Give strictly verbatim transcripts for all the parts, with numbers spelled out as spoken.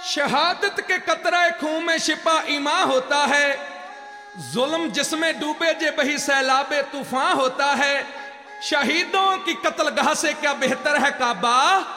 शहादत के कतराए खून में छिपा ईमान होता है, जुल्म जिसमें डूबे जे बही सैलाबे तूफान होता है। शहीदों की कत्लगाह से क्या बेहतर है काबा,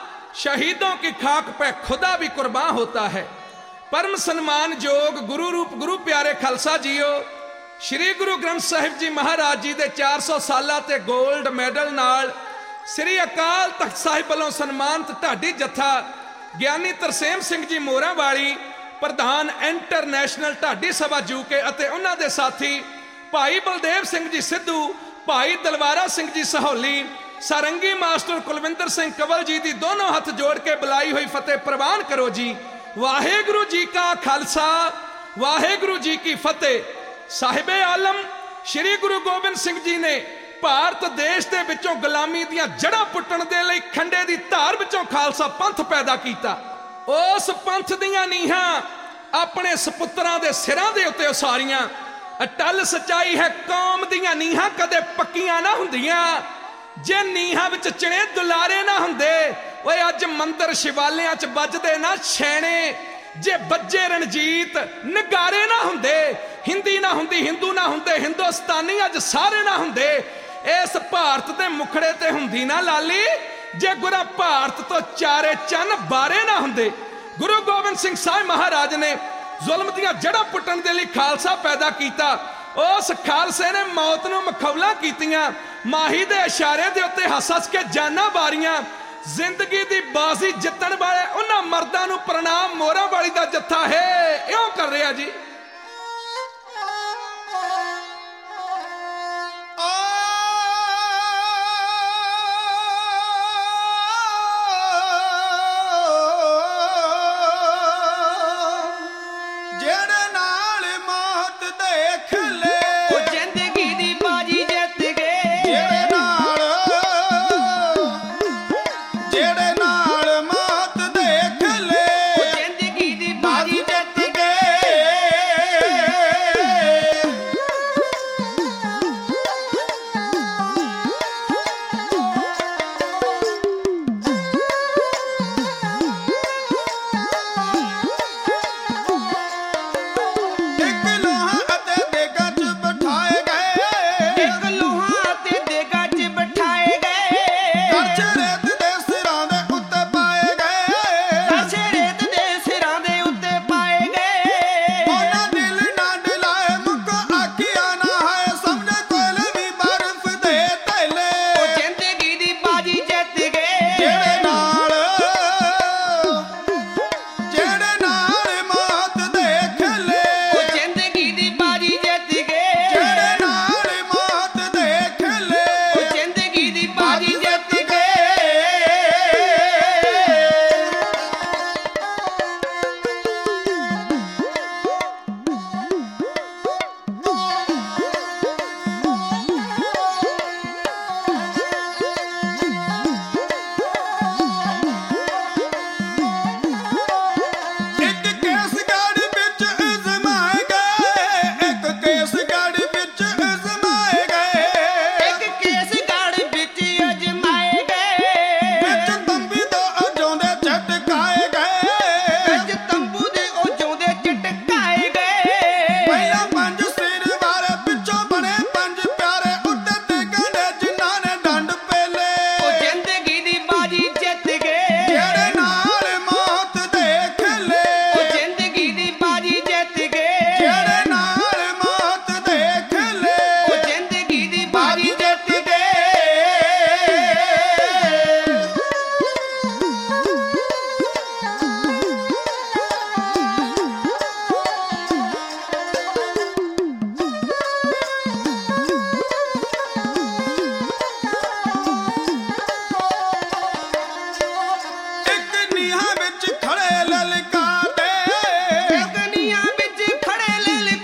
शहीदों की खाक पे खुदा भी कुर्बान होता है। परम सन्मान जोग गुरु रूप गुरु प्यारे खालसा जीओ, श्री गुरु ग्रंथ साहिब जी महाराज जी दे चार सौ साला ते गोल्ड मैडल नाल श्री अकाल तख्त साहिब वालों सन्मानत ढाडी जत्था ਗਿਆਨੀ ਤਰਸੇਮ ਸਿੰਘ ਜੀ ਮੋਰਾਂ ਵਾਲੀ ਪ੍ਰਧਾਨ ਇੰਟਰਨੈਸ਼ਨਲ ਢਾਡੀ ਸਭਾ ਜੂਕੇ ਅਤੇ ਉਹਨਾਂ ਦੇ ਸਾਥੀ ਭਾਈ ਬਲਦੇਵ ਸਿੰਘ ਜੀ ਸਿੱਧੂ, ਭਾਈ ਦਲਵਾਰਾ ਸਿੰਘ ਜੀ ਸਹੌਲੀ, ਸਾਰੰਗੀ ਮਾਸਟਰ ਕੁਲਵਿੰਦਰ ਸਿੰਘ ਕੰਵਲ ਜੀ ਦੀ ਦੋਨੋਂ ਹੱਥ ਜੋੜ ਕੇ ਬੁਲਾਈ ਹੋਈ ਫਤਿਹ ਪ੍ਰਵਾਨ ਕਰੋ ਜੀ। ਵਾਹਿਗੁਰੂ ਜੀ ਕਾ ਖਾਲਸਾ, ਵਾਹਿਗੁਰੂ ਜੀ ਕੀ ਫਤਿਹ। ਸਾਹਿਬੇ ਆਲਮ श्री गुरु गोबिंद सिंह जी ने भारत देश दे विचों गुलामी दियां जड़ां पुट्टण दे लई खंडे दी धार विचों खालसा पंथ पैदा कीता। उस पंथ दियां नीहां अपने सपुत्रां दे सिरां दे उत्ते उसारीआं। अटल सच्चाई है कौम दियां नीहां कदे पक्कियां ना हुंदियां, जे नीहां विच चिणे दुलारे ना हुंदे ओए अज मंदिर शिवालियां च बजदे ना छैणे, जे बज्जे रणजीत नगारे ना हुंदे, हिंदी ना हुंदी हिंदू ना हुंदे हिंदुस्तानी अज सारे ना हुंदे, इस भारत दे मुखड़े ते हुंदी ना लाली, जे गुरा भारत तो चारे चन बारे ना हुंदे। गुरु गोबिंद सिंह साहिब महाराज ने जुल्म दियां जड़ां पुट्टण दे लई खालसा पैदा कीता। उस खालसे ने मौत नूं मखौला कीतियां, माही दे इशारे दे उत्ते हस हस के जाना बारियां। जिंदगी दी बाजी जितण वाले उन्हां मर्दां नूं प्रणाम मोरां वाली दा जत्था है इउं कर रिहा जी।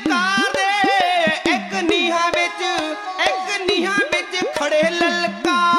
खड़े ललकार